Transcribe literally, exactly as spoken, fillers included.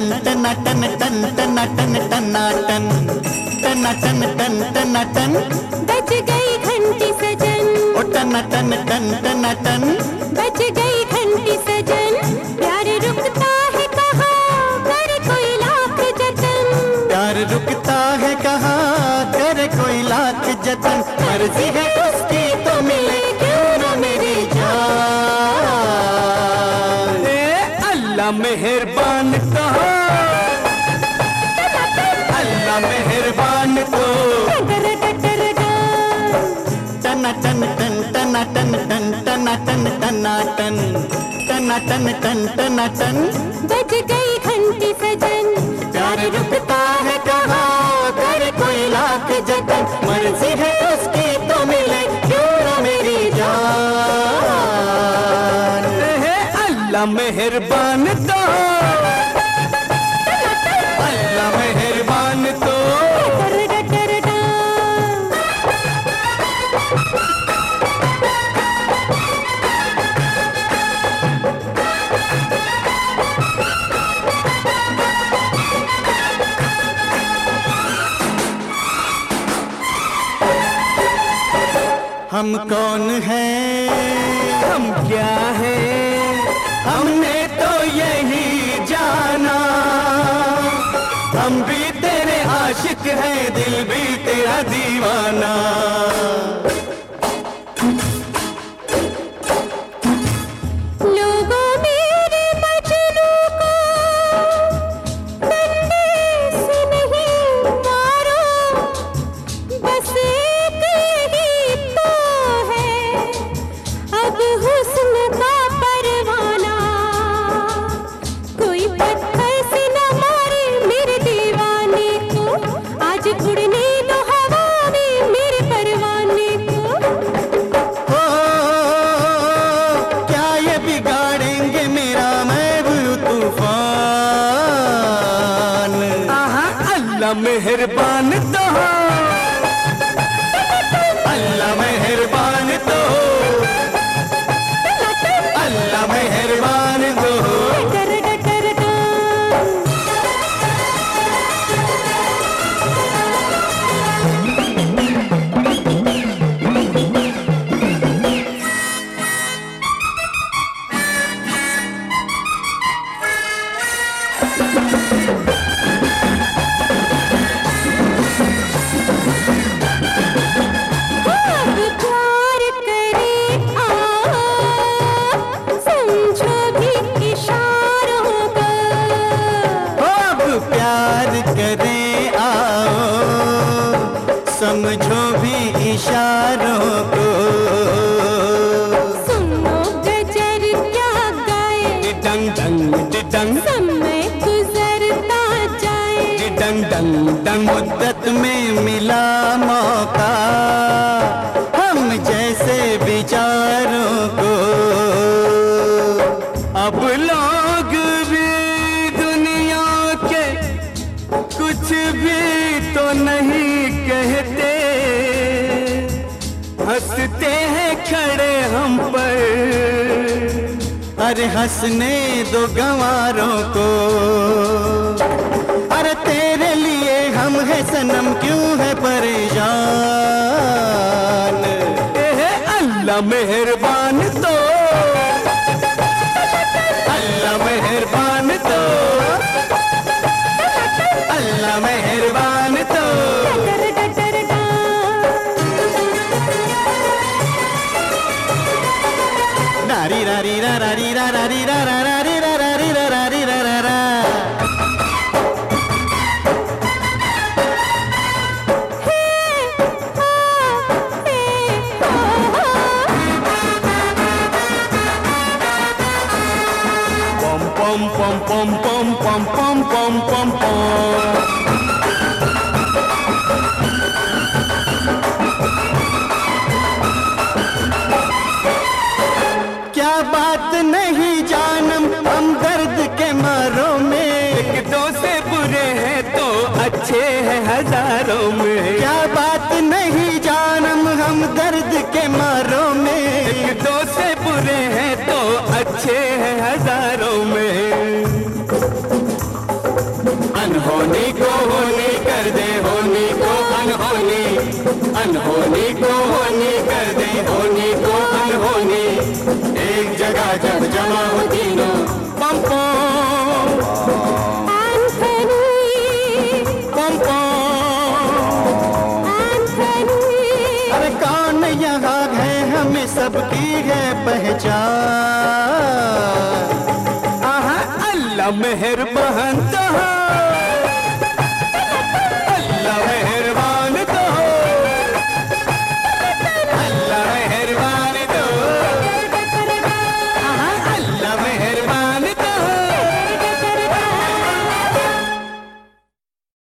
Ton टना टन टन टना टन टना टन टना टन टन टना टन बज गई घंटी सजन, ओ टना टन टन टना टन बज गई घंटी सजन। प्यार रुकता है कहाँ कर कोई लाख जतन, प्यार रुकता है कहाँ करे कोई लाख जतन। मर्जी है उसकी तो मिले क्यों न मेरी जान। अल्लाह मेहरबान कहा, अल्लाह मेहरबान तो टना टन टन टना टन टन टना टन टना टन टना टन टन टना टन बज गई घंटी सजन। प्यार रुकता है कहाँ करे कोई लाख जतन। मर्जी है उसकी तो मिले क्यों न मेरी जान। अल्लाह मेहरबान तो, अल्लाह मेहरबान तो। हम कौन हैं, हम क्या हैं, हमने तो यही जाना। हम भी तेरे आशिक हैं, दिल भी तेरा दीवाना। लोगों मेरे मजनू को डंडे से नहीं मारो, बस एक ही तो है अब हुस्न का परवाना। कोई पत्थर से न मारे मेरे दीवाने को, आज उड़ने दो हवा में मेरे परवाने को। हो क्या ये बिगाड़ेंगे मेरा महबूब तूफान। आहा अल्लाह मेहरबान तो, अल्लाह मेहरबान तो, अल्लाह मेहरबान तो। समझो भी इशारों को। सुनो गजर क्या गाए, डिडंग डंग डिडंग समय गुजरता जाए। डिडंग डंग डंग मुद्दत में मिला मौका हम जैसे विचारों को। अब लोग भी दुनिया के कुछ भी तो नहीं कहते, हंसते हैं खड़े हम पर। अरे हंसने दो गंवारों को। अरे तेरे लिए हम है सनम क्यों है परेशान। अल्लाह मेहरबान तो, अल्लाह मेहरबान तो, अल्लाह मेहरबान तो। रारी रारी रा रारी रा रारी रा रा रारी रा रारी रा रारी रा रा रा। पम पम पम पम पम पम पम पम पम पम। क्या बात नहीं जानम हम दर्द के मारों में। एक दो से बुरे हैं तो अच्छे हैं हजारों में। क्या बात नहीं जानम हम दर्द के मारों में। एक दो से बुरे हैं तो अच्छे हैं हजारों में। अनहोनी को होनी कर दे, होनी को अनहोनी, अनहोनी को होनी कर दे, होनी को अनहोनी। एक जगह जब जमा हो तीनों पम पम पम पम। अरे कौन यहाँ है हमें सबकी है पहचान। आहा अल्लाह मेहरबान।